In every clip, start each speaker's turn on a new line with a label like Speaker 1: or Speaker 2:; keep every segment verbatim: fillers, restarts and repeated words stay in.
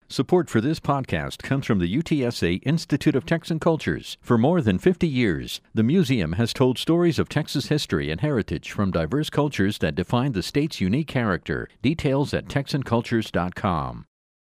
Speaker 1: Support for this podcast comes from the U T S A Institute of Texan Cultures. For more than fifty years, the museum has told stories of Texas history and heritage from diverse cultures that define the state's unique character. Details at texan cultures dot com.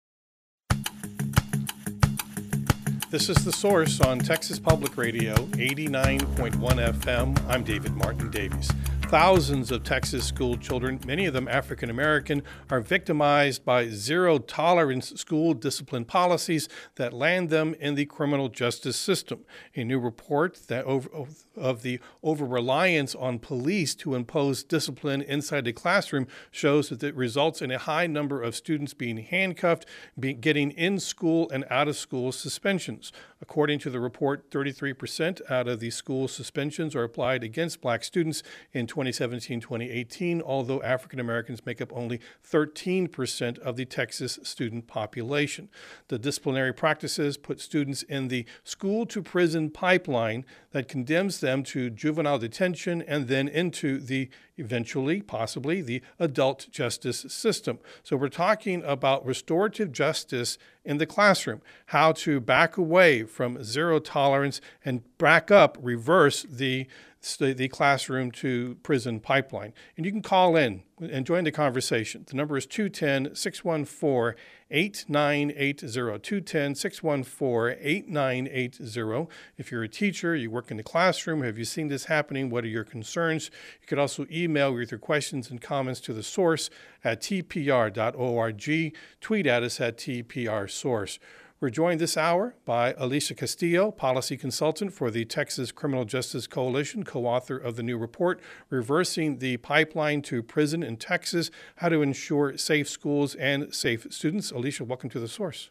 Speaker 2: This is The Source on Texas Public Radio, eighty-nine point one F M. I'm David Martin Davies. Thousands of Texas school children, many of them African American, are victimized by zero-tolerance school discipline policies that land them in the criminal justice system. A new report that over, of the over-reliance on police to impose discipline inside the classroom shows that it results in a high number of students being handcuffed, be, getting in-school and out-of-school suspensions. According to the report, thirty-three percent out of the school suspensions are applied against black students in twenty seventeen twenty eighteen, although African Americans make up only thirteen percent of the Texas student population. The disciplinary practices put students in the school-to-prison pipeline that condemns them to juvenile detention and then into the, eventually, possibly, the adult justice system. So we're talking about restorative justice in the classroom, how to back away from zero tolerance and back up, reverse the the classroom to prison pipeline. And you can call in and join the conversation. The number is two one zero, six one four, eight nine eight zero, two one zero, six one four, eight nine eight zero. If you're a teacher, you work in the classroom, have you seen this happening? What are your concerns? You could also email with your questions and comments to The Source at t p r dot org. Tweet at us at T P R Source. We're joined this hour by Alicia Castillo, policy consultant for the Texas Criminal Justice Coalition, co-author of the new report, Reversing the Pipeline to Prison in Texas, How to Ensure Safe Schools and Safe Students. Alicia, welcome to The Source.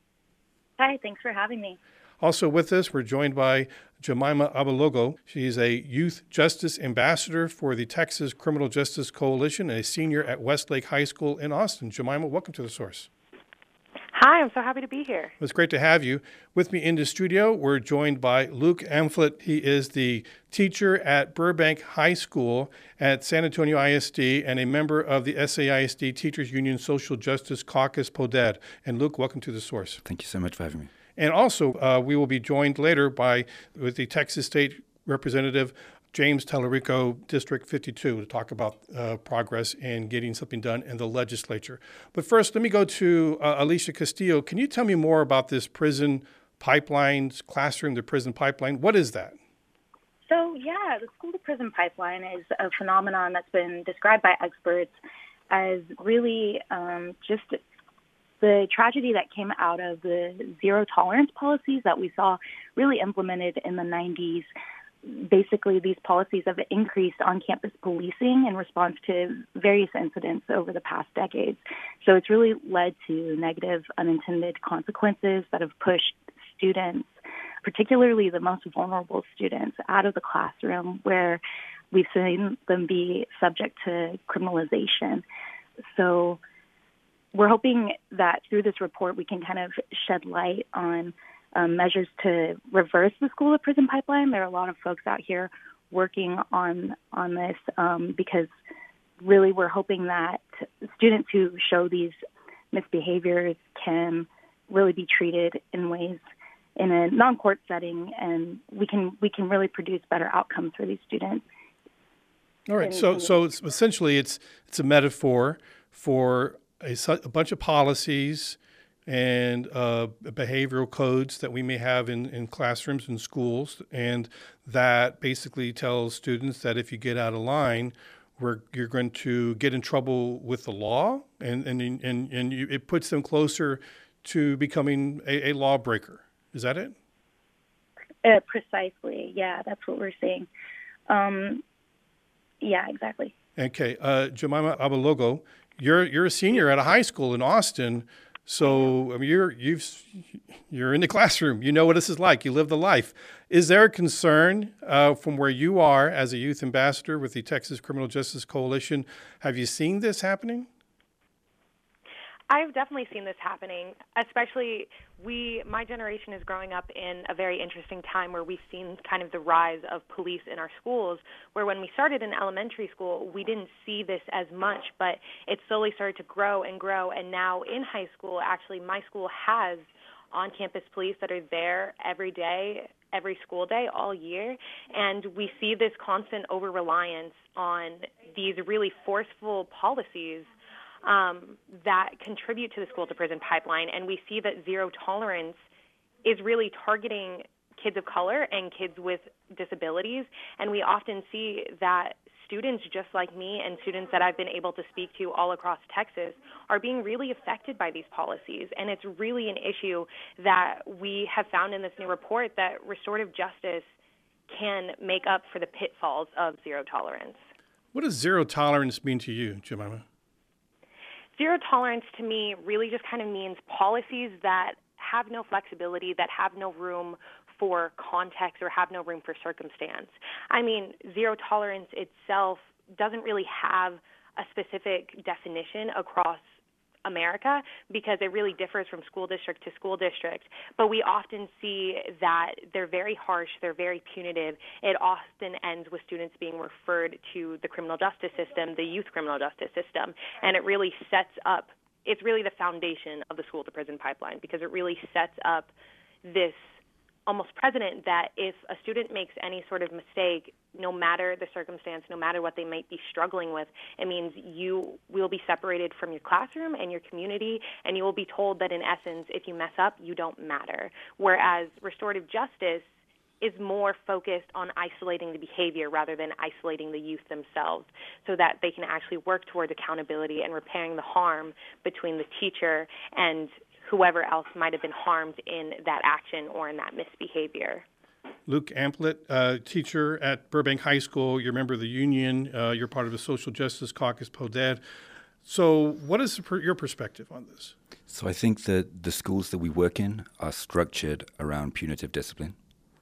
Speaker 3: Hi, thanks for having me.
Speaker 2: Also with us, we're joined by Jemima Abalogo. She's a youth justice ambassador for the Texas Criminal Justice Coalition and a senior at Westlake High School in Austin. Jemima, welcome to The Source.
Speaker 4: Hi, I'm so happy to be here.
Speaker 2: It's great to have you. With me in the studio, we're joined by Luke Amflet. He is the teacher at Burbank High School at San Antonio I S D and a member of the S A I S D Teachers Union Social Justice Caucus, PODED. And Luke, welcome to The Source.
Speaker 5: Thank you so much for having me.
Speaker 2: And also, uh, we will be joined later by with the Texas State Representative James Tallarico, District fifty-two, to talk about uh, progress in getting something done in the legislature. But first, let me go to uh, Alicia Castillo. Can you tell me more about this prison pipeline, classroom to prison pipeline? What is that?
Speaker 3: So, yeah, the school-to-prison pipeline is a phenomenon that's been described by experts as really um, just the tragedy that came out of the zero-tolerance policies that we saw really implemented in the nineties. Basically, these policies have increased on-campus policing in response to various incidents over the past decades. So it's really led to negative unintended consequences that have pushed students, particularly the most vulnerable students, out of the classroom, where we've seen them be subject to criminalization. So we're hoping that through this report we can kind of shed light on Um, measures to reverse the school-to-prison pipeline. There are a lot of folks out here working on on this um, because really we're hoping that students who show these misbehaviors can really be treated in ways in a non-court setting, and we can we can really produce better outcomes for these students.
Speaker 2: All right. So so it's essentially it's it's a metaphor for a, a bunch of policies and uh, behavioral codes that we may have in, in classrooms and schools, and that basically tells students that if you get out of line, we're, you're going to get in trouble with the law, and and and, and you, it puts them closer to becoming a, a lawbreaker. Is that it?
Speaker 3: Uh, precisely. Yeah, that's what we're seeing. Um, yeah, exactly.
Speaker 2: Okay, uh, Jemima Abalogo, you're you're a senior at a high school in Austin. So I mean, you're you've you're in the classroom. You know what this is like. You live the life. Is there a concern uh, from where you are as a youth ambassador with the Texas Criminal Justice Coalition? Have you seen this happening?
Speaker 4: I've definitely seen this happening, especially we, my generation is growing up in a very interesting time where we've seen kind of the rise of police in our schools, where when we started in elementary school, we didn't see this as much, but it slowly started to grow and grow, and now in high school, actually my school has on-campus police that are there every day, every school day, all year, and we see this constant over-reliance on these really forceful policies Um, that contribute to the school-to-prison pipeline, and we see that zero tolerance is really targeting kids of color and kids with disabilities, and we often see that students just like me and students that I've been able to speak to all across Texas are being really affected by these policies, and it's really an issue that we have found in this new report that restorative justice can make up for the pitfalls of zero tolerance.
Speaker 2: What does zero tolerance mean to you, Jemima?
Speaker 4: Zero tolerance to me really just kind of means policies that have no flexibility, that have no room for context or have no room for circumstance. I mean, zero tolerance itself doesn't really have a specific definition across America because it really differs from school district to school district. But we often see that they're very harsh, they're very punitive. It often ends with students being referred to the criminal justice system, the youth criminal justice system, and it really sets up, it's really the foundation of the school-to-prison pipeline because it really sets up this almost precedent that if a student makes any sort of mistake, no matter the circumstance, no matter what they might be struggling with, it means you will be separated from your classroom and your community, and you will be told that in essence, if you mess up, you don't matter. Whereas restorative justice is more focused on isolating the behavior rather than isolating the youth themselves so that they can actually work towards accountability and repairing the harm between the teacher and whoever else might have been harmed in that action or in that misbehavior.
Speaker 2: Luke Amplet, uh, teacher at Burbank High School. You're a member of the union. Uh, you're part of the Social Justice Caucus, P O D E D. So what is the per- your perspective on this?
Speaker 5: So I think that the schools that we work in are structured around punitive discipline.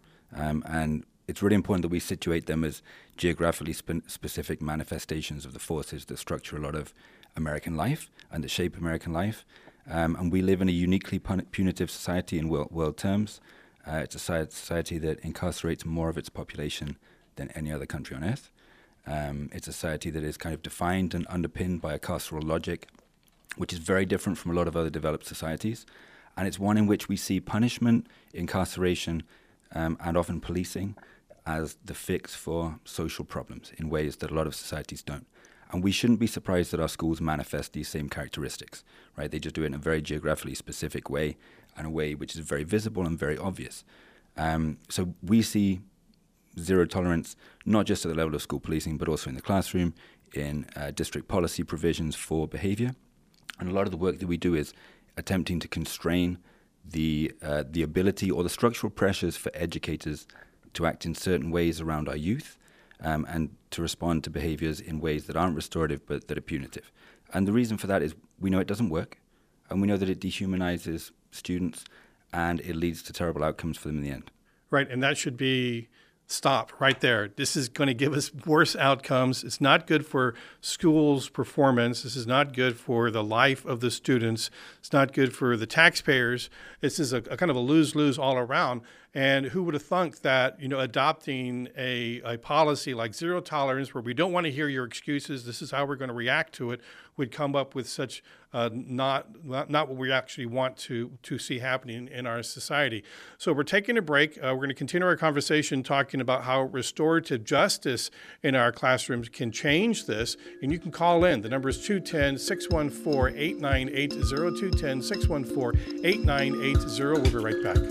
Speaker 5: Um, and it's really important that we situate them as geographically spe- specific manifestations of the forces that structure a lot of American life and that shape American life. Um, and we live in a uniquely pun- punitive society in world, world terms. Uh, it's a society that incarcerates more of its population than any other country on earth. Um, it's a society that is kind of defined and underpinned by a carceral logic, which is very different from a lot of other developed societies. And it's one in which we see punishment, incarceration, um, and often policing as the fix for social problems in ways that a lot of societies don't. And we shouldn't be surprised that our schools manifest these same characteristics, right? They just do it in a very geographically specific way, and a way which is very visible and very obvious. Um, so we see zero tolerance, not just at the level of school policing, but also in the classroom, in uh, district policy provisions for behavior. And a lot of the work that we do is attempting to constrain the uh, the ability or the structural pressures for educators to act in certain ways around our youth, um, and to respond to behaviors in ways that aren't restorative but that are punitive. And the reason for that is we know it doesn't work, and we know that it dehumanizes students, and it leads to terrible outcomes for them in the end.
Speaker 2: Right, and that should be stopped right there. This is going to give us worse outcomes. It's not good for schools' performance. This is not good for the life of the students. It's not good for the taxpayers. This is a, a kind of a lose-lose all around. And who would have thunk that, you know, adopting a, a policy like zero tolerance, where we don't want to hear your excuses, this is how we're going to react to it, would come up with such uh, not, not not what we actually want to to see happening in our society. So we're taking a break. Uh, we're going to continue our conversation talking about how restorative justice in our classrooms can change this. And you can call in. The number is two one zero, six one four, eight nine eight zero, two one zero, six one four, eight nine eight zero. We'll be right back.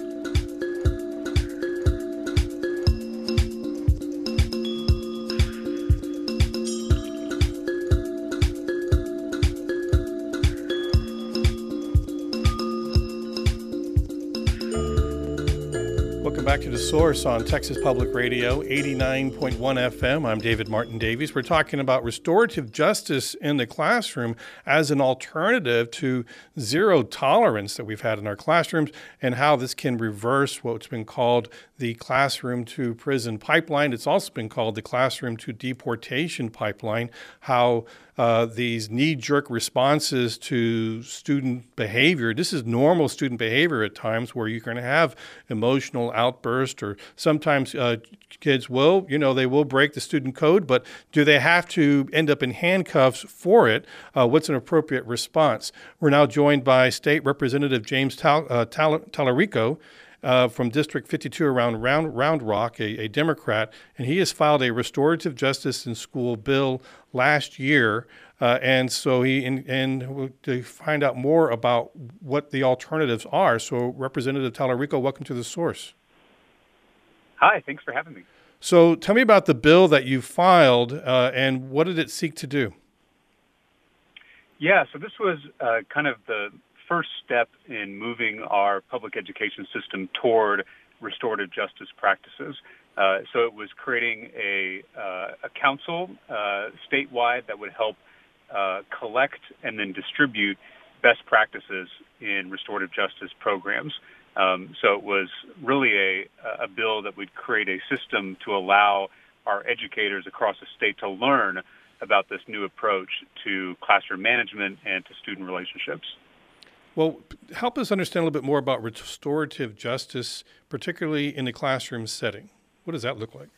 Speaker 2: Back to The Source on Texas Public Radio, eighty-nine point one F M. I'm David Martin Davies. We're talking about restorative justice in the classroom as an alternative to zero tolerance that we've had in our classrooms, and how this can reverse what's been called the classroom to prison pipeline. It's also been called the classroom to deportation pipeline, how uh, these knee-jerk responses to student behavior. This is normal student behavior at times where you're going to have emotional outbursts, or sometimes uh, kids will, you know, they will break the student code, but do they have to end up in handcuffs for it? Uh, what's an appropriate response? We're now joined by State Representative James Tal- uh, Tal- Talarico, Uh, from District fifty-two around Round, Round Rock, a, a Democrat, and he has filed a restorative justice in school bill last year. Uh, and so he, and, and to find out more about what the alternatives are. So Representative Talarico, welcome to The Source.
Speaker 6: Hi, thanks for having me.
Speaker 2: So tell me about the bill that you filed uh, and what did it seek to do?
Speaker 6: Yeah, so this was uh, kind of the first step in moving our public education system toward restorative justice practices. Uh, so it was creating a, uh, a council uh, statewide that would help uh, collect and then distribute best practices in restorative justice programs. Um, so it was really a, a bill that would create a system to allow our educators across the state to learn about this new approach to classroom management and to student relationships.
Speaker 2: Well, help us understand a little bit more about restorative justice, particularly in the classroom setting. What does that look like?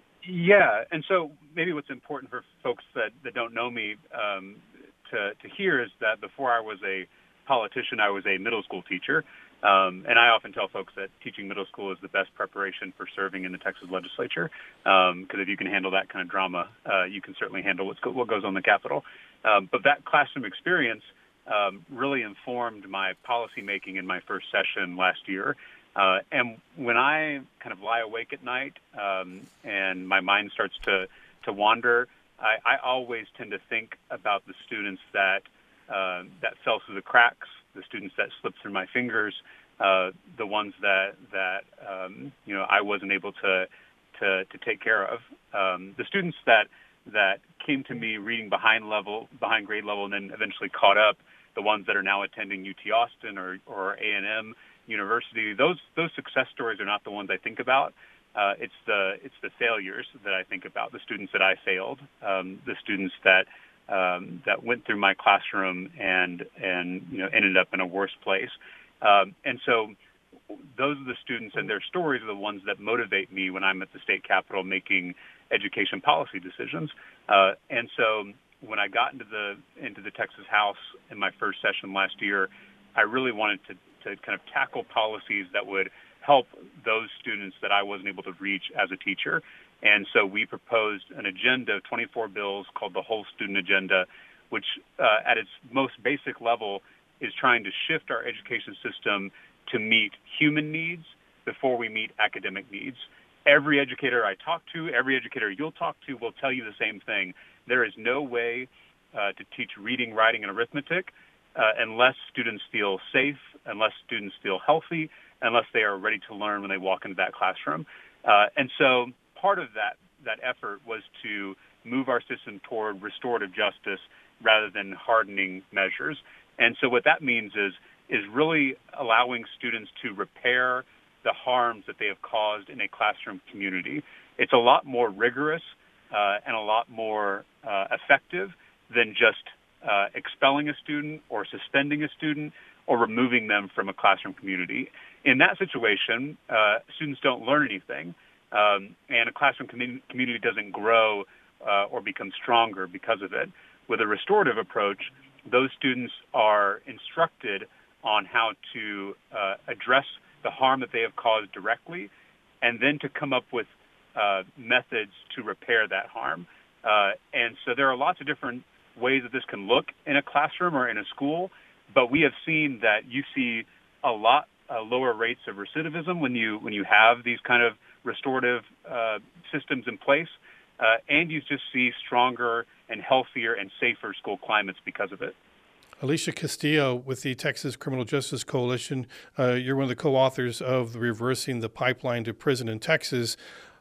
Speaker 6: Yeah, and so maybe what's important for folks that, that don't know me um, to, to hear is that before I was a politician, I was a middle school teacher. Um, and I often tell folks that teaching middle school is the best preparation for serving in the Texas legislature, because um, if you can handle that kind of drama, uh, you can certainly handle what's go- what goes on in the Capitol. Um, but that classroom experience Um, really informed my policymaking in my first session last year. Uh, and when I kind of lie awake at night um, and my mind starts to, to wander, I, I always tend to think about the students that uh, that fell through the cracks, the students that slipped through my fingers, uh, the ones that that um, you know I wasn't able to to, to take care of, um, the students that that came to me reading behind level, behind grade level, and then eventually caught up. The ones that are now attending U T Austin or, or A and M University, those those success stories are not the ones I think about. Uh, it's the it's the failures that I think about. The students that I failed, um, the students that um, that went through my classroom and and you know ended up in a worse place. Um, and so those are the students and their stories are the ones that motivate me when I'm at the state capitol making education policy decisions. Uh, and so when I got into the into the Texas House in my first session last year, I really wanted to, to kind of tackle policies that would help those students that I wasn't able to reach as a teacher. And so we proposed an agenda of twenty-four bills called the Whole Student Agenda, which uh, at its most basic level is trying to shift our education system to meet human needs before we meet academic needs. Every educator I talk to, every educator you'll talk to will tell you the same thing. There is no way uh, to teach reading, writing, and arithmetic uh, unless students feel safe, unless students feel healthy, unless they are ready to learn when they walk into that classroom. Uh, and so part of that, that effort was to move our system toward restorative justice rather than hardening measures. And so what that means is is really allowing students to repair the harms that they have caused in a classroom community. It's a lot more rigorous uh, and a lot more uh, effective than just uh, expelling a student or suspending a student or removing them from a classroom community. In that situation, uh, students don't learn anything, um, and a classroom commun- community doesn't grow uh, or become stronger because of it. With a restorative approach, those students are instructed on how to uh, address the harm that they have caused directly, and then to come up with uh, methods to repair that harm. Uh, and so there are lots of different ways that this can look in a classroom or in a school, but we have seen that you see a lot uh, lower rates of recidivism when you when you have these kind of restorative uh, systems in place, uh, and you just see stronger and healthier and safer school climates because of it.
Speaker 2: Alicia Castillo with the Texas Criminal Justice Coalition. Uh, you're one of the co-authors of the Reversing the Pipeline to Prison in Texas.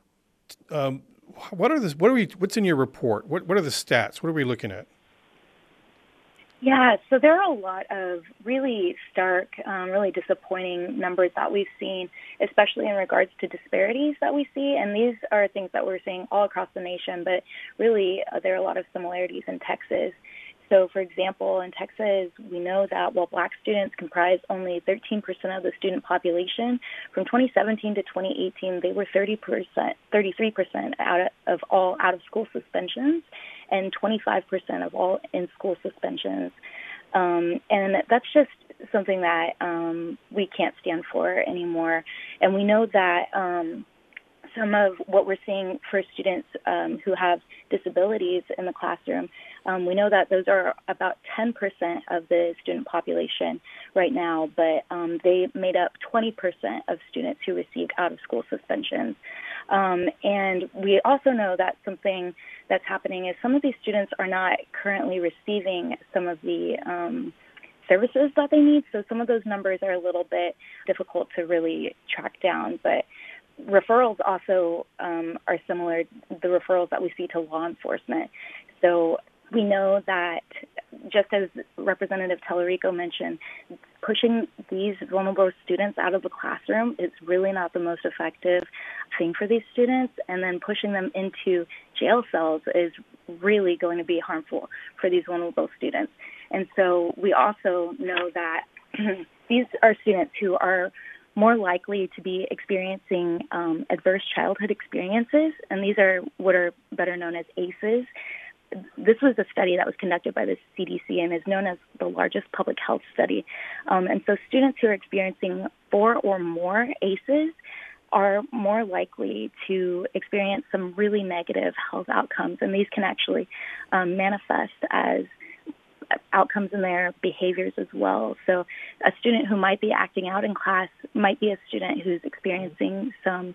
Speaker 2: Um, what are the, what are we? What's in your report? What what are the stats? What are we looking at?
Speaker 3: Yeah, so there are a lot of really stark, um, really disappointing numbers that we've seen, especially in regards to disparities that we see. And these are things that we're seeing all across the nation, but really uh, there are a lot of similarities in Texas. So, for example, in Texas, we know that while black students comprise only thirteen percent of the student population, from twenty seventeen to twenty eighteen, they were thirty percent, thirty-three percent out of, of all out-of-school suspensions and twenty-five percent of all in-school suspensions. Um, and that's just something that um, we can't stand for anymore. And we know that um, some of what we're seeing for students um, who have disabilities in the classroom, um, we know that those are about ten percent of the student population right now, but um, they made up twenty percent of students who received out-of-school suspensions. Um, and we also know that something that's happening is some of these students are not currently receiving some of the um, services that they need. So some of those numbers are a little bit difficult to really track down, but referrals also um, are similar, the referrals that we see to law enforcement. So we know that, just as Representative Tallarico mentioned, pushing these vulnerable students out of the classroom is really not the most effective thing for these students, and then pushing them into jail cells is really going to be harmful for these vulnerable students. And so we also know that these are students who are more likely to be experiencing um, adverse childhood experiences, and these are what are better known as A C Es. This was a study that was conducted by the C D C and is known as the largest public health study. Um, and so students who are experiencing four or more A C Es are more likely to experience some really negative health outcomes, and these can actually um, manifest as outcomes in their behaviors as well. So a student who might be acting out in class might be a student who's experiencing some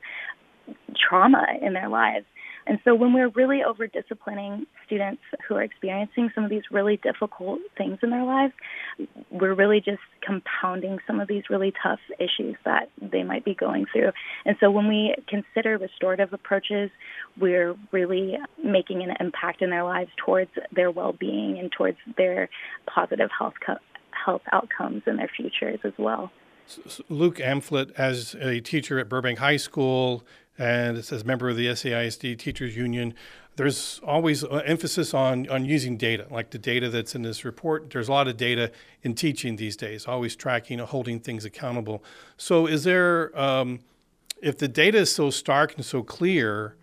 Speaker 3: trauma in their lives. And so when we're really over-disciplining students who are experiencing some of these really difficult things in their lives, we're really just compounding some of these really tough issues that they might be going through. And so when we consider restorative approaches, we're really making an impact in their lives towards their well-being and towards their positive health co- health outcomes in their futures as well.
Speaker 2: So Luke Amphlett, as a teacher at Burbank High School and as a member of the S A I S D Teachers Union, there's always an emphasis on, on using data, like the data that's in this report. There's a lot of data in teaching these days, always tracking and holding things accountable. So is there, um, if the data is so stark and so clear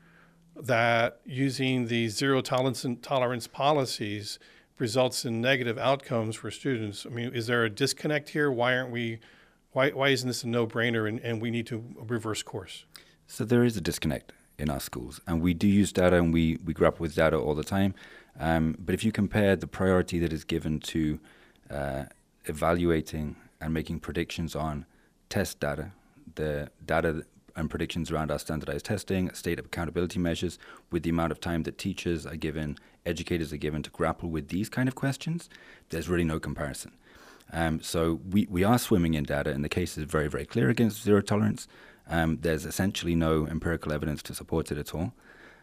Speaker 2: that using the zero tolerance and tolerance policies results in negative outcomes for students, I mean, is there a disconnect here? Why aren't we, why, why isn't this a no-brainer and, and we need to reverse course?
Speaker 5: So there is a disconnect in our schools, and we do use data and we, we grapple with data all the time. Um, but if you compare the priority that is given to uh, evaluating and making predictions on test data, the data and predictions around our standardized testing, state of accountability measures, with the amount of time that teachers are given, educators are given to grapple with these kind of questions, there's really no comparison. Um, so we, we are swimming in data, and the case is very, very clear against zero tolerance. Um, there's essentially no empirical evidence to support it at all.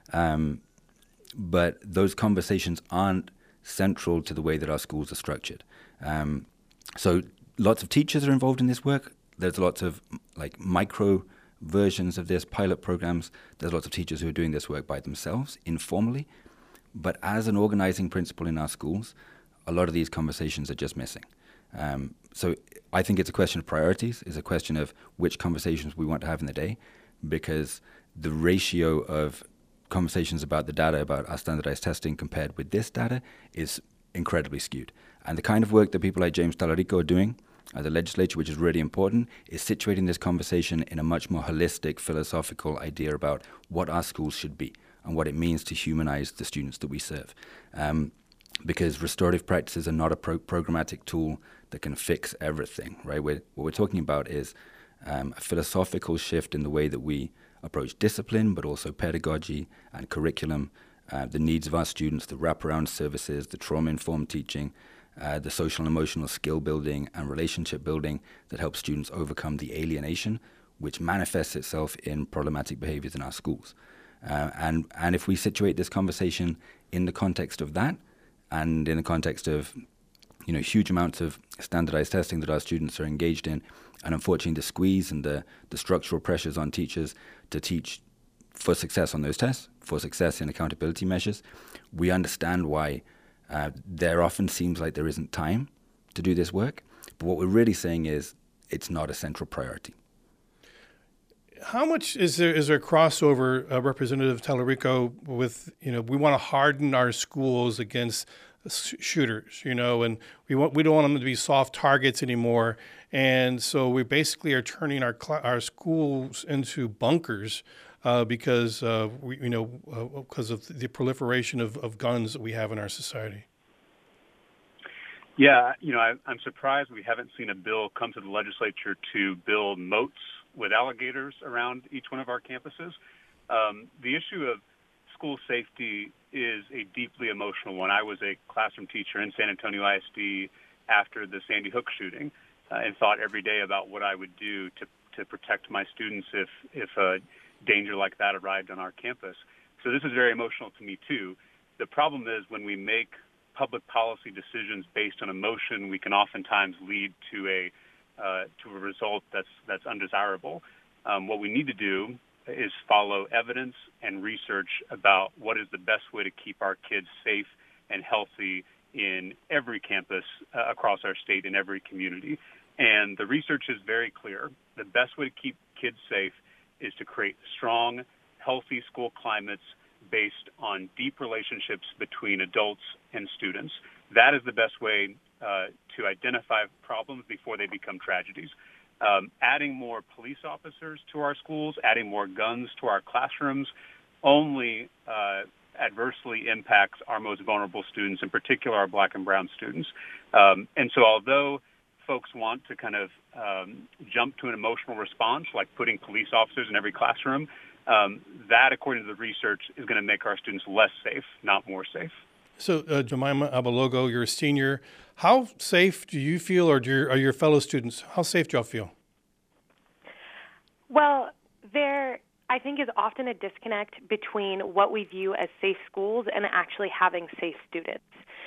Speaker 5: Um, but those conversations aren't central to the way that our schools are structured. Um, so lots of teachers are involved in this work. There's lots of like micro versions of this, pilot programs. There's lots of teachers who are doing this work by themselves, informally. But as an organizing principle in our schools, a lot of these conversations are just missing. Um, so I think it's a question of priorities. It's a question of which conversations we want to have in the day, because the ratio of conversations about the data, about our standardized testing compared with this data is incredibly skewed. And the kind of work that people like James Tallarico are doing at the legislature, which is really important, is situating this conversation in a much more holistic, philosophical idea about what our schools should be and what it means to humanize the students that we serve. Um, because restorative practices are not a pro- programmatic tool that can fix everything, right? We're, what we're talking about is um, a philosophical shift in the way that we approach discipline, but also pedagogy and curriculum, uh, the needs of our students, the wraparound services, the trauma-informed teaching, uh, the social and emotional skill building and relationship building that helps students overcome the alienation, which manifests itself in problematic behaviors in our schools. Uh, and, and if we situate this conversation in the context of that, and in the context of you know, huge amounts of standardized testing that our students are engaged in, and unfortunately the squeeze and the, the structural pressures on teachers to teach for success on those tests, for success in accountability measures. We understand why uh, there often seems like there isn't time to do this work, but what we're really saying is it's not a central priority.
Speaker 2: How much is there is there crossover, uh, Representative Talarico, with, you know, we want to harden our schools against shooters, you know, and we want we don't want them to be soft targets anymore, and so we basically are turning our cl- our schools into bunkers uh, because uh, we you know uh, because of the proliferation of, of guns that we have in our society.
Speaker 6: Yeah, you know, I, I'm surprised we haven't seen a bill come to the legislature to build moats with alligators around each one of our campuses. Um, the issue of school safety is a deeply emotional one. I was a classroom teacher in San Antonio I S D after the Sandy Hook shooting uh, and thought every day about what I would do to, to protect my students if, if a danger like that arrived on our campus. So this is very emotional to me, too. The problem is when we make public policy decisions based on emotion, we can oftentimes lead to a uh, to a result that's that's undesirable. Um, what we need to do is follow evidence and research about what is the best way to keep our kids safe and healthy in every campus uh, across our state, in every community. And the research is very clear. The best way to keep kids safe is to create strong, healthy school climates based on deep relationships between adults and students. That is the best way uh, to identify problems before they become tragedies. Um, adding more police officers to our schools, adding more guns to our classrooms only uh, adversely impacts our most vulnerable students, in particular our black and brown students. Um, and so although folks want to kind of um, jump to an emotional response, like putting police officers in every classroom, um, that, according to the research, is going to make our students less safe, not more safe.
Speaker 2: So, uh, Jemima Abalogo, you're a senior. How safe do you feel, or do your, are your fellow students, how safe do y'all feel?
Speaker 4: Well, there, I think, is often a disconnect between what we view as safe schools and actually having safe students.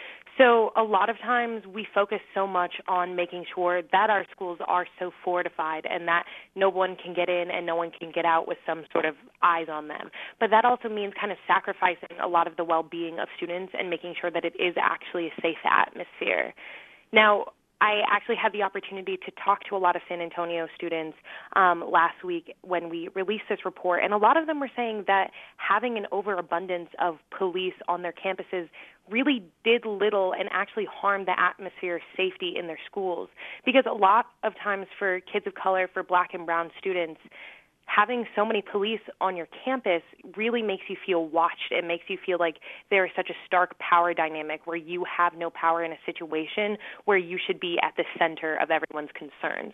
Speaker 4: So a lot of times we focus so much on making sure that our schools are so fortified and that no one can get in and no one can get out with some sort of eyes on them. But that also means kind of sacrificing a lot of the well-being of students and making sure that it is actually a safe atmosphere. Now, I actually had the opportunity to talk to a lot of San Antonio students um, last week when we released this report, and a lot of them were saying that having an overabundance of police on their campuses really did little and actually harmed the atmosphere of safety in their schools. Because a lot of times for kids of color, for black and brown students, having so many police on your campus really makes you feel watched. It makes you feel like there is such a stark power dynamic where you have no power in a situation where you should be at the center of everyone's concerns.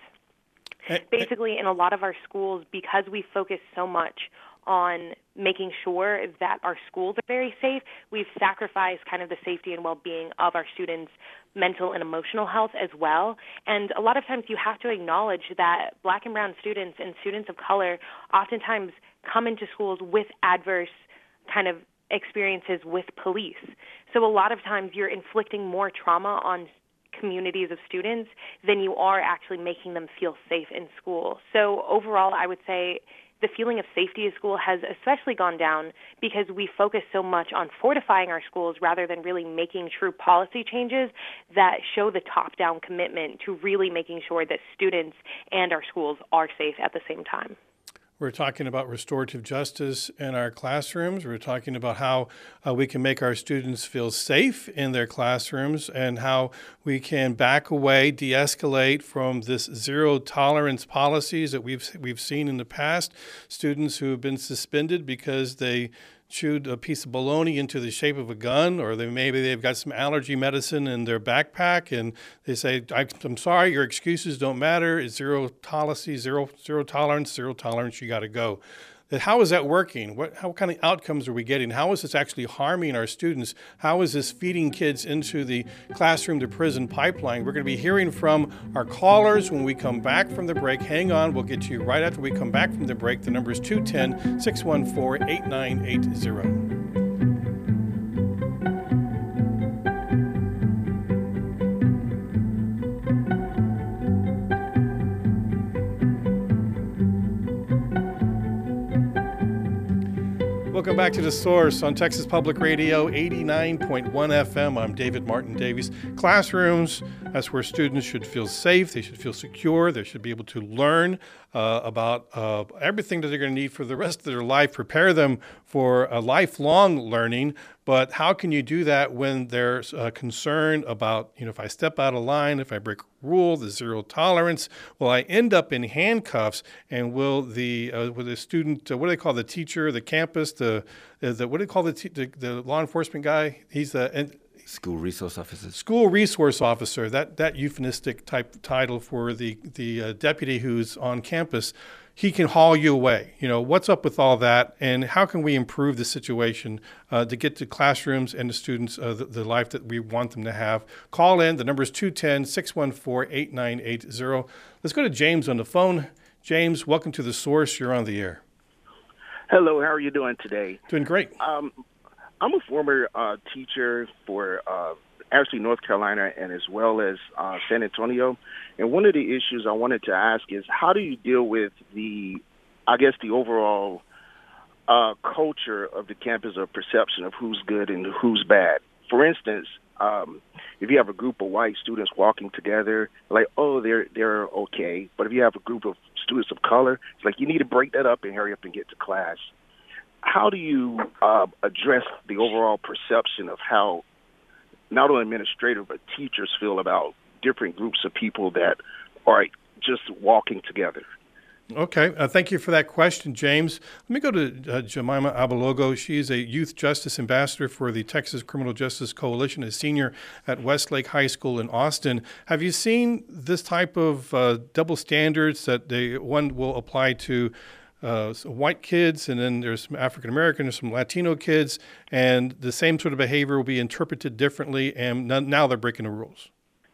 Speaker 4: Basically, in a lot of our schools, because we focus so much on making sure that our schools are very safe, we've sacrificed kind of the safety and well-being of our students' mental and emotional health as well. And a lot of times you have to acknowledge that black and brown students and students of color oftentimes come into schools with adverse kind of experiences with police. So a lot of times you're inflicting more trauma on communities of students than you are actually making them feel safe in school. So overall, I would say the feeling of safety at school has especially gone down because we focus so much on fortifying our schools rather than really making true policy changes that show the top-down commitment to really making sure that students and our schools are safe at the same time.
Speaker 2: We're talking about restorative justice in our classrooms. We're talking about how uh, we can make our students feel safe in their classrooms and how we can back away, de-escalate from this zero tolerance policies that we've we've seen in the past. Students who have been suspended because they chewed a piece of bologna into the shape of a gun, or they maybe they've got some allergy medicine in their backpack, and they say, "I'm sorry, your excuses don't matter. It's zero policy, zero zero tolerance, zero tolerance. You got to go." How is that working? What how kind of outcomes are we getting? How is this actually harming our students? How is this feeding kids into the classroom to prison pipeline? We're going to be hearing from our callers when we come back from the break. Hang on, we'll get to you right after we come back from the break. The number is two one zero, six one four, eight nine eight zero. Welcome back to The Source on Texas Public Radio, eighty-nine point one F M. I'm David Martin Davies. Classrooms, that's where students should feel safe, they should feel secure, they should be able to learn uh, about uh, everything that they're going to need for the rest of their life, prepare them for a lifelong learning. But how can you do that when there's a concern about, you know, if I step out of line, if I break a rule, the zero tolerance, will I end up in handcuffs? And will the uh, will the student, uh, what do they call the teacher, the campus, the, uh, the what do they call the, te- the, the law enforcement guy? He's the and,
Speaker 5: School resource officer.
Speaker 2: School resource officer, that, that euphemistic type title for the, the uh, deputy who's on campus. He can haul you away. You know, what's up with all that, and how can we improve the situation uh, to get to classrooms and the students uh, the, the life that we want them to have? Call in. The number is two one zero, six one four, eight nine eight zero. Let's go to James on the phone. James, welcome to The Source. You're on the air.
Speaker 7: Hello, how are you doing today?
Speaker 2: Doing great.
Speaker 7: Um, I'm a former uh, teacher for uh, actually North Carolina and as well as uh, San Antonio. And one of the issues I wanted to ask is, how do you deal with the, I guess, the overall uh, culture of the campus or perception of who's good and who's bad? For instance, um, if you have a group of white students walking together, like, oh, they're they're okay. But if you have a group of students of color, it's like you need to break that up and hurry up and get to class. How do you uh, address the overall perception of how not only administrators but teachers feel about different groups of people that are just walking together?
Speaker 2: Okay. Uh, thank you for that question, James. Let me go to uh, Jemima Abalogo. She's a youth justice ambassador for the Texas Criminal Justice Coalition, a senior at Westlake High School in Austin. Have you seen this type of uh, double standards that they, one will apply to Uh, white kids, and then there's some African American, there's some Latino kids, and the same sort of behavior will be interpreted differently, and now they're breaking the rules?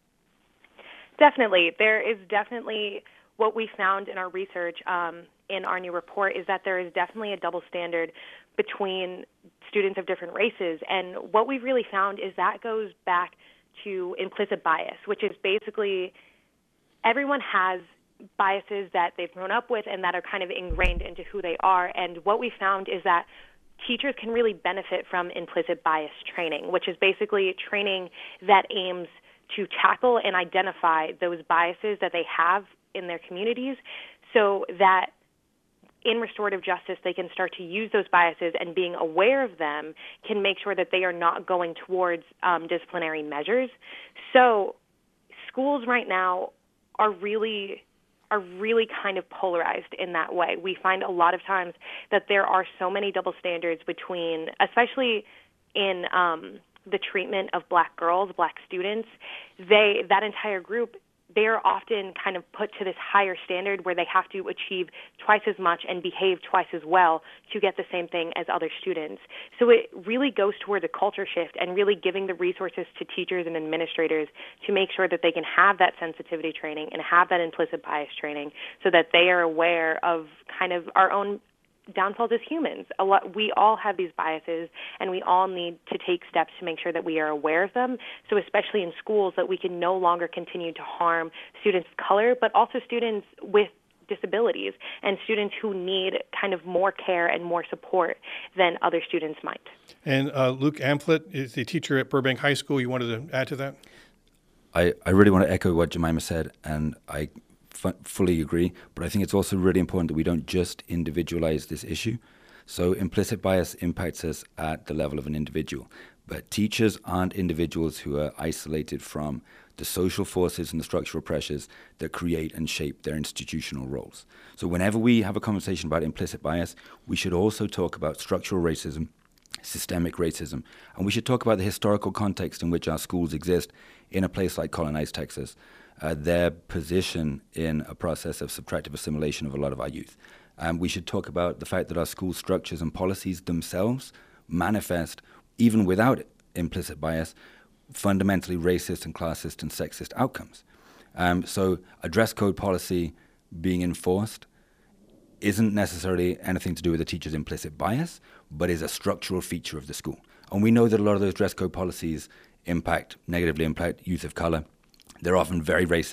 Speaker 4: Definitely. There is definitely what we found in our research um, in our new report is that there is definitely a double standard between students of different races. And what we've really found is that goes back to implicit bias, which is basically everyone has biases that they've grown up with and that are kind of ingrained into who they are. And what we found is that teachers can really benefit from implicit bias training, which is basically training that aims to tackle and identify those biases that they have in their communities so that in restorative justice they can start to use those biases, and being aware of them can make sure that they are not going towards um, disciplinary measures. So schools right now are really are really kind of polarized in that way. We find a lot of times that there are so many double standards between, especially in um, the treatment of black girls, black students. They that entire group, they are often kind of put to this higher standard where they have to achieve twice as much and behave twice as well to get the same thing as other students. So it really goes toward a culture shift and really giving the resources to teachers and administrators to make sure that they can have that sensitivity training and have that implicit bias training so that they are aware of kind of our own downfalls as humans. A lot, we all have these biases, and we all need to take steps to make sure that we are aware of them. So especially in schools, that we can no longer continue to harm students of color, but also students with disabilities and students who need kind of more care and more support than other students might.
Speaker 2: And uh, Luke Amphlett is the teacher at Burbank High School. You wanted to add to that?
Speaker 5: I, I really want to echo what Jemima said, and I f- fully agree, but I think it's also really important that we don't just individualize this issue. So implicit bias impacts us at the level of an individual, but teachers aren't individuals who are isolated from the social forces and the structural pressures that create and shape their institutional roles. So whenever we have a conversation about implicit bias, we should also talk about structural racism, systemic racism, and we should talk about the historical context in which our schools exist in a place like colonized Texas, uh, their position in a process of subtractive assimilation of a lot of our youth. Um, we should talk about the fact that our school structures and policies themselves manifest, even without implicit bias, fundamentally racist and classist and sexist outcomes. Um, so a dress code policy being enforced isn't necessarily anything to do with the teacher's implicit bias, but is a structural feature of the school. And we know that a lot of those dress code policies impact, negatively impact youth of color. They're often very racist.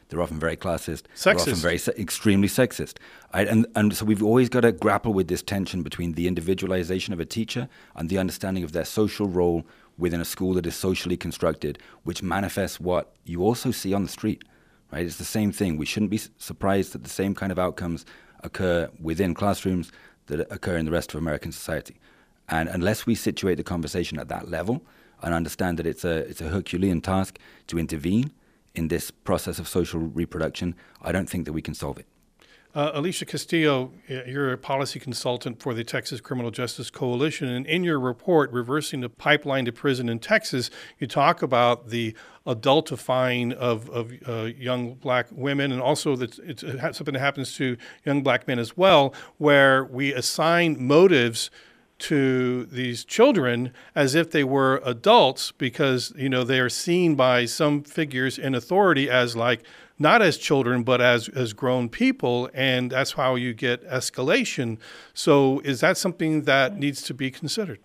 Speaker 5: They're often very classist.
Speaker 2: Sexist.
Speaker 5: They're often very se- extremely sexist. Right? And, and so we've always got to grapple with this tension between the individualization of a teacher and the understanding of their social role within a school that is socially constructed, which manifests what you also see on the street. Right? It's the same thing. We shouldn't be s- surprised that the same kind of outcomes occur within classrooms that occur in the rest of American society. And unless we situate the conversation at that level and understand that it's a it's a Herculean task to intervene in this process of social reproduction, I don't think that we can solve it.
Speaker 2: Uh, Alicia Castillo, you're a policy consultant for the Texas Criminal Justice Coalition, and in your report, Reversing the Pipeline to Prison in Texas, you talk about the adultifying of, of uh, young black women, and also that it's something that happens to young black men as well, where we assign motives to these children as if they were adults because, you know, they are seen by some figures in authority as like, not as children, but as, as grown people, and that's how you get escalation. So is that something that needs to be considered?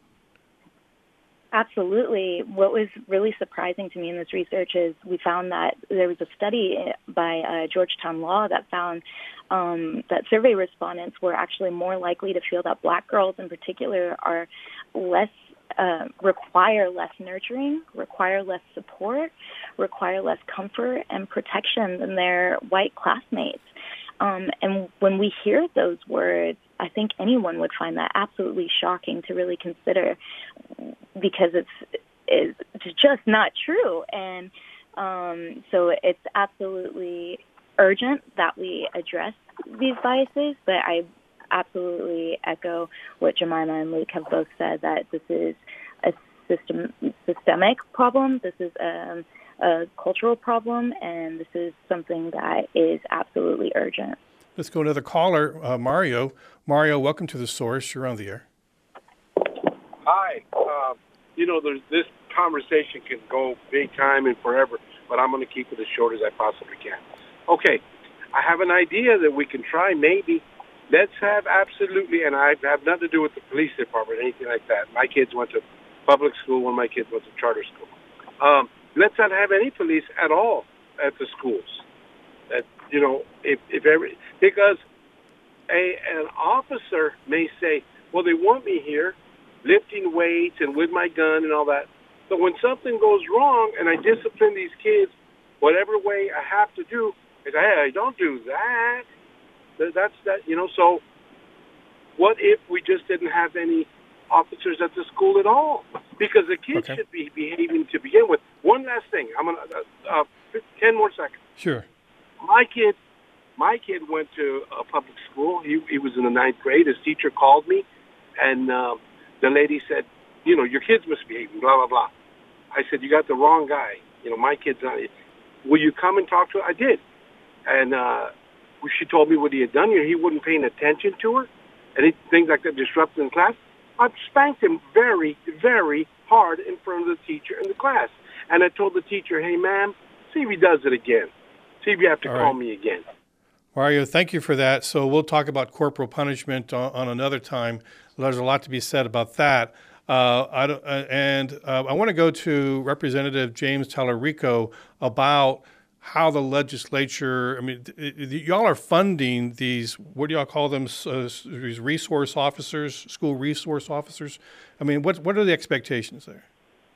Speaker 3: Absolutely. What was really surprising to me in this research is we found that there was a study by uh, Georgetown Law that found um, that survey respondents were actually more likely to feel that black girls in particular are less Uh, require less nurturing, require less support, require less comfort and protection than their white classmates. Um, and when we hear those words, I think anyone would find that absolutely shocking to really consider because it's, it's just not true. And um, so it's absolutely urgent that we address these biases, but I absolutely echo what Jemima and Luke have both said, that this is a system systemic problem, this is a, a cultural problem, and this is something that is absolutely urgent.
Speaker 2: Let's go to another caller, uh, Mario. Mario, welcome to The Source. You're on the air.
Speaker 8: Hi. Uh, you know, there's, this conversation can go big time and forever, but I'm going to keep it as short as I possibly can. Okay, I have an idea that we can try maybe. Let's have absolutely, and I have nothing to do with the police department or anything like that. My kids went to public school, one of my kids went to charter school. Um, let's not have any police at all at the schools. That, you know, if, if every, because a, an officer may say, well, they want me here lifting weights and with my gun and all that. But when something goes wrong and I discipline these kids, whatever way I have to do, I say, hey, don't do that. That's that, you know, so what if we just didn't have any officers at the school at all? Because the kids okay. should be behaving to begin with. One last thing. I'm going to, uh, uh, ten more seconds.
Speaker 2: Sure.
Speaker 8: My kid, my kid went to a public school. He, he was in the ninth grade. His teacher called me, and uh, the lady said, you know, your kids misbehaving, blah, blah, blah. I said, you got the wrong guy. You know, my kid's not. Will you come and talk to her? I did. And, uh, she told me what he had done here. He wasn't paying attention to her, and it, things like that disrupting class. I spanked him very, very hard in front of the teacher in the class. And I told the teacher, hey, ma'am, see if he does it again. See if you have to All call right. me again.
Speaker 2: Mario, thank you for that. So we'll talk about corporal punishment on, on another time. There's a lot to be said about that. Uh, I don't, uh, and uh, I want to go to Representative James Tallarico about how the legislature, I mean, y'all are funding these, what do y'all call them, uh, these resource officers, school resource officers? I mean, what what are the expectations there?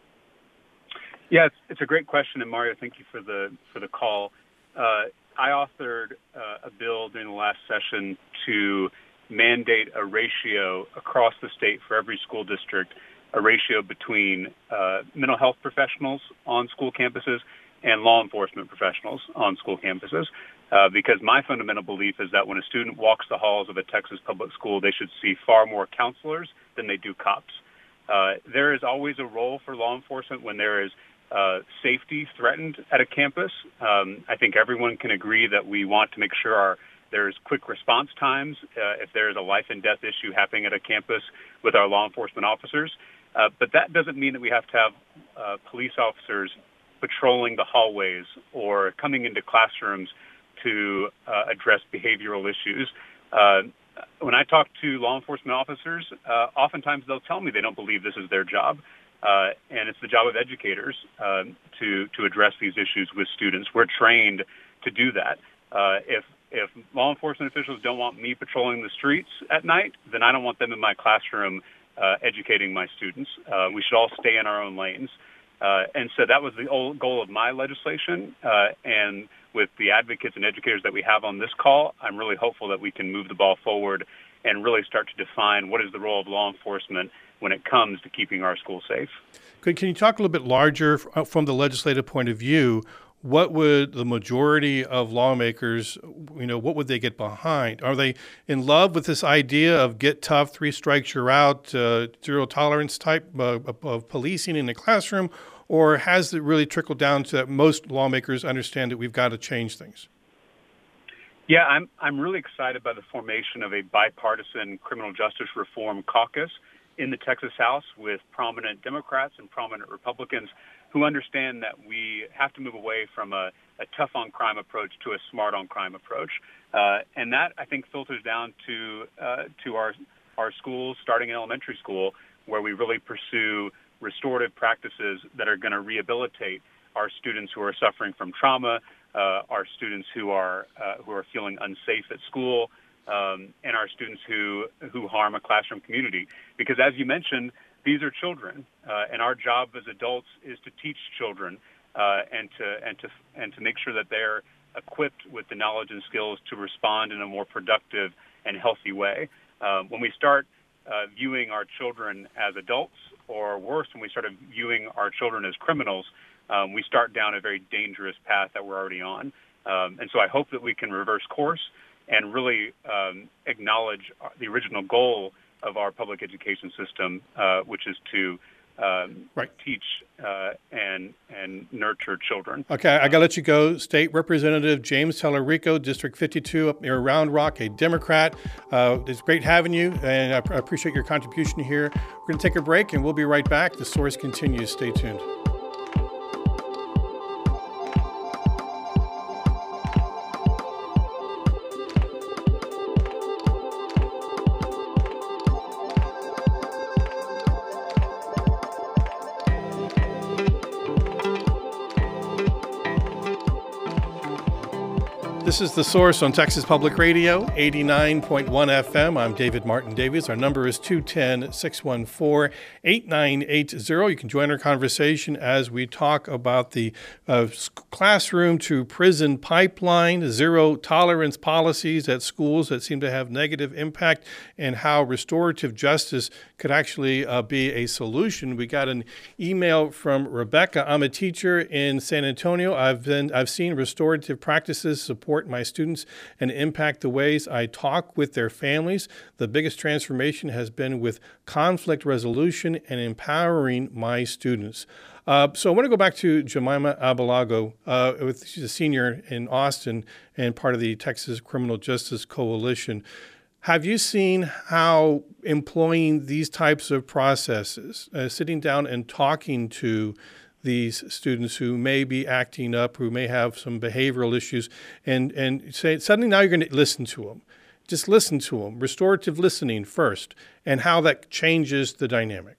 Speaker 6: Yeah, it's, it's a great question, and Mario, thank you for the for the call. Uh, I authored uh, a bill during the last session to mandate a ratio across the state for every school district, a ratio between uh, mental health professionals on school campuses and law enforcement professionals on school campuses, uh, because my fundamental belief is that when a student walks the halls of a Texas public school, they should see far more counselors than they do cops. Uh, there is always a role for law enforcement when there is uh, safety threatened at a campus. Um, I think everyone can agree that we want to make sure our there's quick response times uh, if there is a life and death issue happening at a campus with our law enforcement officers. Uh, but that doesn't mean that we have to have uh, police officers patrolling the hallways or coming into classrooms to uh, address behavioral issues. Uh, when I talk to law enforcement officers, uh, oftentimes they'll tell me they don't believe this is their job, uh, and it's the job of educators uh, to to address these issues with students. We're trained to do that. Uh, if if law enforcement officials don't want me patrolling the streets at night, then I don't want them in my classroom uh, educating my students. Uh, we should all stay in our own lanes. Uh, and so that was the old goal of my legislation. Uh, and with the advocates and educators that we have on this call, I'm really hopeful that we can move the ball forward and really start to define what is the role of law enforcement when it comes to keeping our schools safe.
Speaker 2: Good. Can you talk a little bit larger from the legislative point of view? What would the majority of lawmakers, you know, what would they get behind? Are they in love with this idea of get tough, three strikes, you're out, uh, zero tolerance type uh, of policing in the classroom? Or has it really trickled down to that most lawmakers understand that we've got to change things?
Speaker 6: Yeah, I'm I'm really excited by the formation of a bipartisan criminal justice reform caucus in the Texas House with prominent Democrats and prominent Republicans who understand that we have to move away from a, a tough-on-crime approach to a smart-on-crime approach. Uh, and that, I think, filters down to uh, to our our schools, starting in elementary school, where we really pursue restorative practices that are going to rehabilitate our students who are suffering from trauma, uh, our students who are uh, who are feeling unsafe at school, um, and our students who who harm a classroom community. Because as you mentioned, these are children, uh, and our job as adults is to teach children uh, and to and to and to make sure that they're equipped with the knowledge and skills to respond in a more productive and healthy way. Uh, when we start uh, viewing our children as adults, or worse, when we start viewing our children as criminals, um, we start down a very dangerous path that we're already on. Um, and so I hope that we can reverse course and really um, acknowledge the original goal of our public education system, uh, which is to um,
Speaker 2: right.
Speaker 6: teach uh, and and nurture children.
Speaker 2: Okay, I got to let you go. State Representative James Tallarico, District fifty-two up near Round Rock, a Democrat. Uh, it's great having you, and I, I appreciate your contribution here. We're going to take a break, and we'll be right back. The Source continues. Stay tuned. This is The Source on Texas Public Radio, eighty-nine point one F M. I'm David Martin Davies. Our number is two one zero, six one four, eight nine eight zero. You can join our conversation as we talk about the uh, classroom to prison pipeline, zero tolerance policies at schools that seem to have negative impact, and how restorative justice could actually uh, be a solution. We got an email from Rebecca. I'm a teacher in San Antonio. I've been I've seen restorative practices support my students and impact the ways I talk with their families. The biggest transformation has been with conflict resolution and empowering my students. Uh, so I want to go back to Jemima Abalago. Uh, with, she's a senior in Austin and part of the Texas Criminal Justice Coalition. Have you seen how employing these types of processes, uh, sitting down and talking to these students who may be acting up, who may have some behavioral issues, and, and say, suddenly now you're going to listen to them. Just listen to them, restorative listening first, and how that changes the dynamic?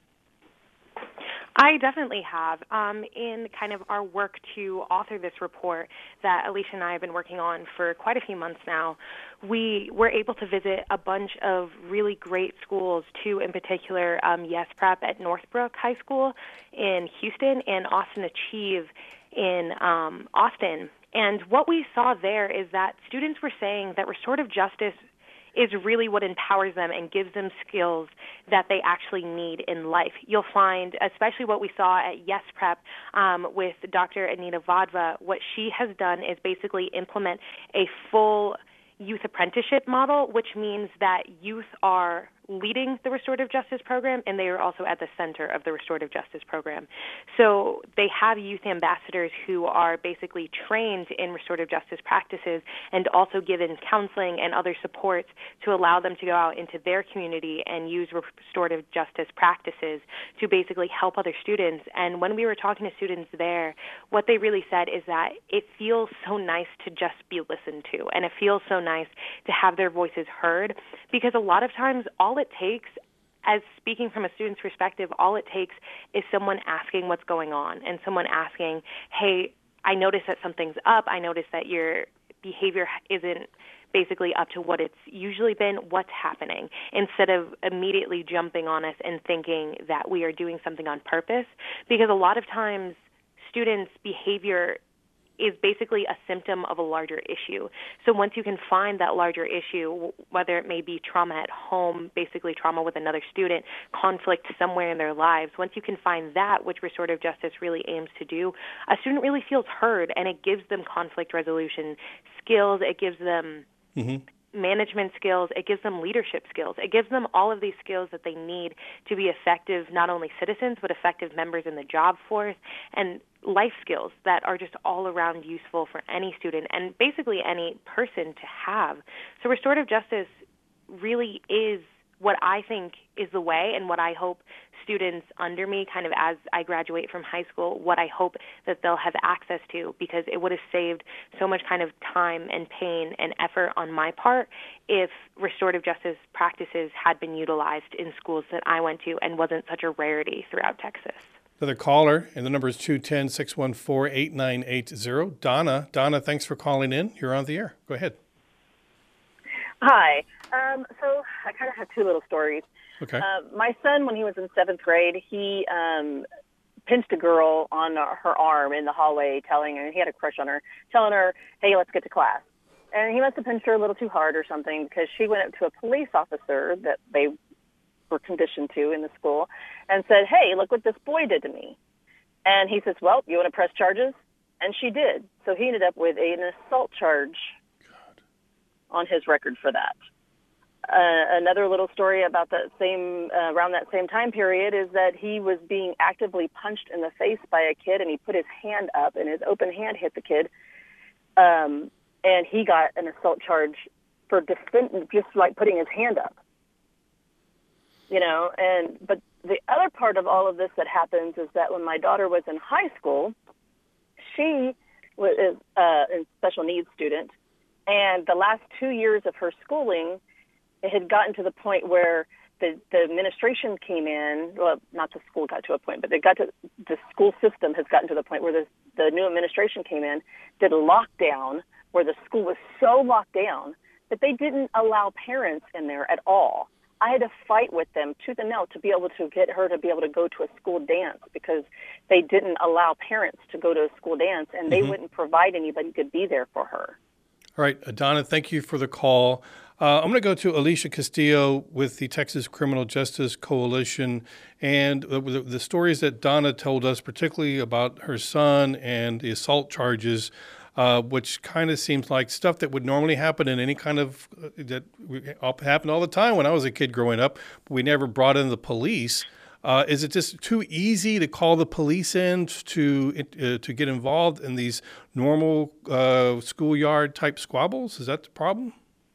Speaker 4: I definitely have. Um, in kind of our work to author this report that Alicia and I have been working on for quite a few months now, we were able to visit a bunch of really great schools, two in particular, um, Yes Prep at Northbrook High School in Houston and Austin Achieve in um, Austin. And what we saw there is that students were saying that restorative justice is really what empowers them and gives them skills that they actually need in life. You'll find, especially what we saw at Yes Prep um, with Doctor Anita Vadva, what she has done is basically implement a full youth apprenticeship model, which means that youth are leading the restorative justice program, and they are also at the center of the restorative justice program. So they have youth ambassadors who are basically trained in restorative justice practices and also given counseling and other supports to allow them to go out into their community and use restorative justice practices to basically help other students. And when we were talking to students there, what they really said is that it feels so nice to just be listened to, and it feels so nice to have their voices heard, because a lot of times all it takes, as speaking from a student's perspective, all it takes is someone asking what's going on and someone asking, hey, I notice that something's up. I notice that your behavior isn't basically up to what it's usually been. What's happening? Instead of immediately jumping on us and thinking that we are doing something on purpose, because a lot of times students' behavior is basically a symptom of a larger issue. So once you can find that larger issue, whether it may be trauma at home, basically trauma with another student, conflict somewhere in their lives, once you can find that, which restorative justice really aims to do, a student really feels heard, and it gives them conflict resolution skills, it gives them mm-hmm. management skills, it gives them leadership skills. It gives them all of these skills that they need to be effective, not only citizens, but effective members in the job force, and life skills that are just all around useful for any student and basically any person to have. So restorative justice really is what I think is the way, and what I hope students under me, kind of as I graduate from high school, what I hope that they'll have access to, because it would have saved so much kind of time and pain and effort on my part if restorative justice practices had been utilized in schools that I went to and wasn't such a rarity throughout Texas.
Speaker 2: Another caller, and the number is two one zero, six one four, eight nine eight zero. Donna, Donna, thanks for calling in. You're on the air. Go ahead.
Speaker 9: Hi. Um, so I kind of have two little stories.
Speaker 2: Okay.
Speaker 9: Uh, my son, when he was in seventh grade, he um, pinched a girl on her arm in the hallway, telling her, he had a crush on her, telling her, hey, let's get to class. And he must have pinched her a little too hard or something, because she went up to a police officer that they were conditioned to in the school and said, hey, look what this boy did to me. And he says, well, you want to press charges? And she did. So he ended up with an assault charge God. on his record for that. Uh, another little story about that same, uh, around that same time period, is that he was being actively punched in the face by a kid, and he put his hand up, and his open hand hit the kid. Um, and he got an assault charge for defend, just like putting his hand up. You know, and but the other part of all of this that happens is that when my daughter was in high school, she was uh, a special needs student, and the last two years of her schooling, it had gotten to the point where the, the administration came in. Well, not the school got to a point, but they got to the school system has gotten to the point where the, the new administration came in, did a lockdown where the school was so locked down that they didn't allow parents in there at all. I had to fight with them tooth and nail to be able to get her to be able to go to a school dance, because they didn't allow parents to go to a school dance, and they mm-hmm. wouldn't provide anybody to be there for her.
Speaker 2: All right, Donna, thank you for the call. Uh, I'm going to go to Alicia Castillo with the Texas Criminal Justice Coalition. And the, the stories that Donna told us, particularly about her son and the assault charges, uh, which kind of seems like stuff that would normally happen in any kind of, uh, that happened all the time when I was a kid growing up. But we never brought in the police. Uh, is it just too easy to call the police in to uh, to get involved in these normal uh, schoolyard type squabbles? Is that the problem?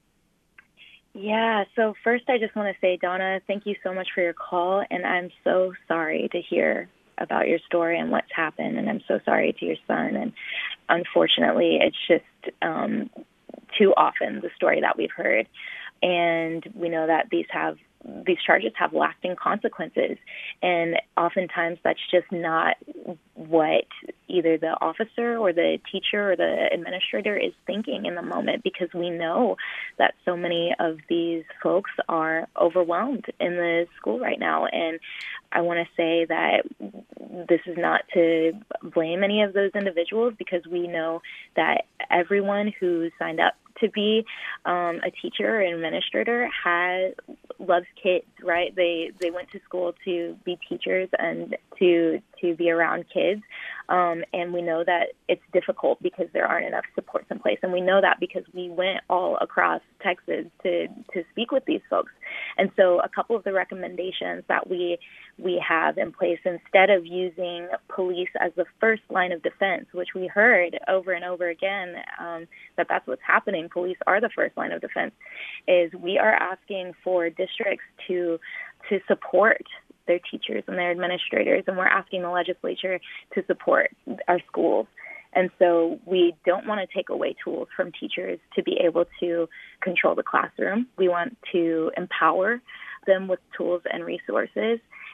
Speaker 3: Yeah, so first I just want to say, Donna, thank you so much for your call, and I'm so sorry to hear about your story and what's happened, and I'm so sorry to your son, and unfortunately it's just um, too often the story that we've heard, and we know that these have these charges have lasting consequences, and oftentimes that's just not what either the officer or the teacher or the administrator is thinking in the moment, because we know that so many of these folks are overwhelmed in the school right now. And I want to say that this is not to blame any of those individuals, because we know that everyone who signed up to be um, a teacher or an administrator has loves kids, right? They they went to school to be teachers and to to be around kids. Um, and we know that it's difficult because there aren't enough supports in place. And we know that because we went all across Texas to, to speak with these folks. And so a couple of the recommendations that we we have in place, instead of using police as the first line of defense, which we heard over and over again, um, that that's what's happening, police are the first line of defense, is we are asking for districts to to support their teachers and their administrators, and we're asking the legislature to support our schools. And so we don't want to take away tools from teachers to be able to control the classroom. We want to empower them with tools and resources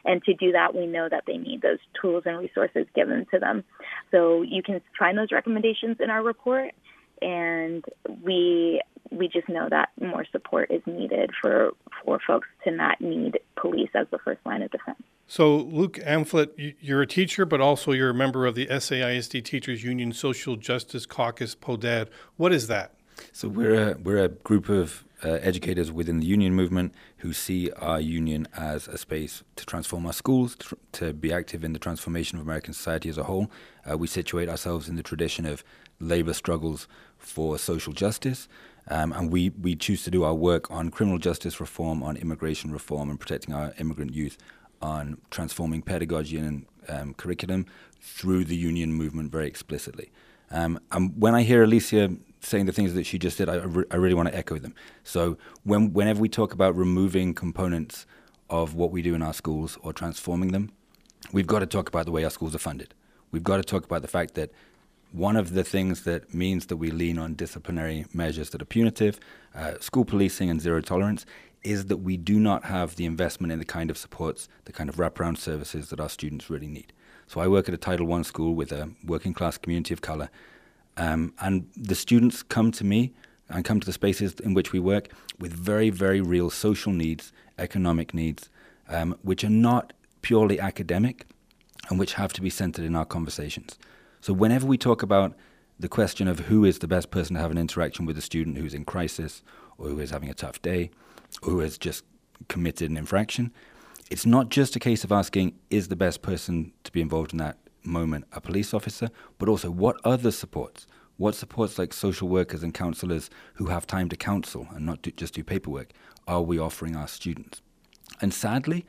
Speaker 3: And to do that, we know that they need those tools and resources given to them. So you can find those recommendations in our report, and we we just know that more support is needed for, for folks to not need police as the first line of defense.
Speaker 2: So, Luke Amphlett, you're a teacher, but also you're a member of the S A I S D Teachers Union Social Justice Caucus, P O D A D. What is that?
Speaker 5: So we're a, we're a group of uh, educators within the union movement who see our union as a space to transform our schools, to, to be active in the transformation of American society as a whole. Uh, we situate ourselves in the tradition of labor struggles for social justice, um, and we, we choose to do our work on criminal justice reform, on immigration reform, and protecting our immigrant youth, on transforming pedagogy and um, curriculum through the union movement very explicitly. Um, and when I hear Alicia saying the things that she just did, I, re- I really want to echo them. So when, whenever we talk about removing components of what we do in our schools or transforming them, we've got to talk about the way our schools are funded. We've got to talk about the fact that one of the things that means that we lean on disciplinary measures that are punitive, uh, school policing and zero tolerance, is that we do not have the investment in the kind of supports, the kind of wraparound services that our students really need. So I work at a Title one school with a working class community of color, um, and the students come to me and come to the spaces in which we work with very, very real social needs, economic needs, um, which are not purely academic and which have to be centered in our conversations. So whenever we talk about the question of who is the best person to have an interaction with a student who's in crisis or who is having a tough day or who has just committed an infraction, it's not just a case of asking, is the best person to be involved in that moment a police officer, but also what other supports, what supports like social workers and counselors who have time to counsel and not do, just do paperwork, are we offering our students? And sadly,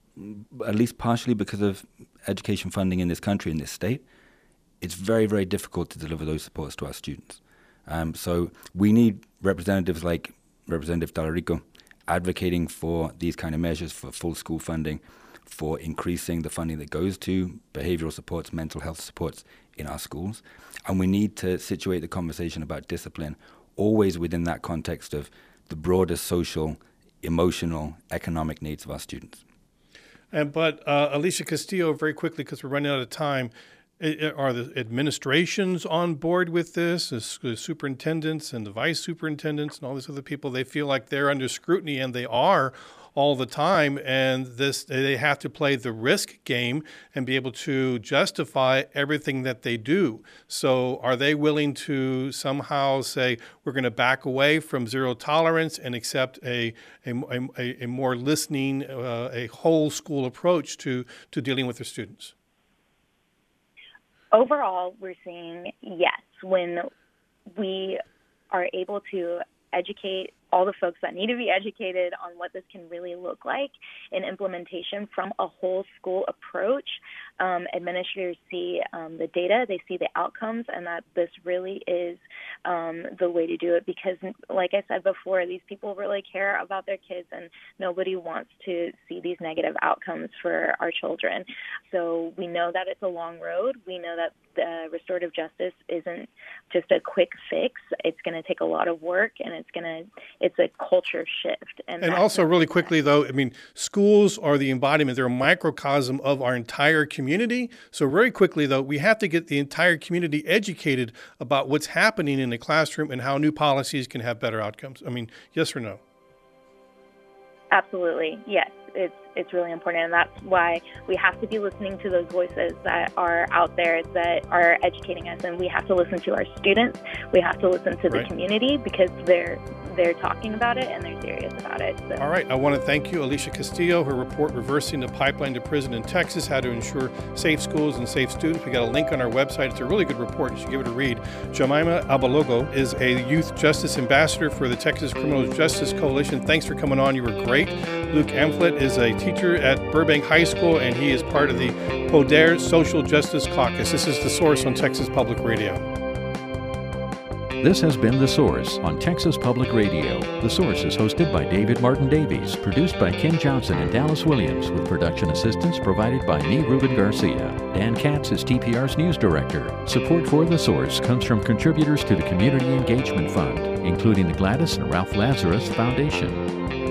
Speaker 5: at least partially because of education funding in this country, in this state, it's very, very difficult to deliver those supports to our students. Um, so we need representatives like Representative Talarico advocating for these kind of measures, for full school funding, for increasing the funding that goes to behavioral supports, mental health supports in our schools. And we need to situate the conversation about discipline always within that context of the broader social, emotional, economic needs of our students.
Speaker 2: And but uh, Alicia Castillo, very quickly, because we're running out of time, are the administrations on board with this, the superintendents and the vice superintendents and all these other people? They feel like they're under scrutiny, and they are all the time, and this they have to play the risk game and be able to justify everything that they do. So are they willing to somehow say, we're going to back away from zero tolerance and accept a a, a, a more listening, uh, a whole school approach to, to dealing with their students?
Speaker 3: Overall, we're seeing yes. When we are able to educate all the folks that need to be educated on what this can really look like in implementation from a whole school approach, um, administrators see um, the data, they see the outcomes, and that this really is um, the way to do it. Because, like I said before, these people really care about their kids, and nobody wants to see these negative outcomes for our children. So we know that it's a long road. We know that the restorative justice isn't just a quick fix. It's going to take a lot of work, and it's going to it's a culture shift. And,
Speaker 2: and also, really quickly, though, I mean, schools are the embodiment. They're a microcosm of our entire community. So very quickly, though, we have to get the entire community educated about what's happening in the classroom and how new policies can have better outcomes. I mean, yes or no?
Speaker 3: Absolutely, yes. It's it's really important, and that's why we have to be listening to those voices that are out there that are educating us, and we have to listen to our students. We have to listen to the
Speaker 2: right.
Speaker 3: community, because they're they're talking about it and they're serious about it. So.
Speaker 2: All right, I want to thank you, Alicia Castillo. Her report, Reversing the Pipeline to Prison in Texas, How to Ensure Safe Schools and Safe Students. We got a link on our website. It's a really good report. You should give it a read. Jemima Abalogo is a Youth Justice Ambassador for the Texas Criminal Justice Coalition. Thanks for coming on. You were great. Luke Amphlett is a teacher at Burbank High School, and he is part of the P O D A D Social Justice Caucus. This is The Source on Texas Public Radio.
Speaker 1: This has been The Source on Texas Public Radio. The Source is hosted by David Martin Davies, produced by Ken Johnson and Dallas Williams, with production assistance provided by me, Ruben Garcia. Dan Katz is T P R's news director. Support for The Source comes from contributors to the Community Engagement Fund, including the Gladys and Ralph Lazarus Foundation.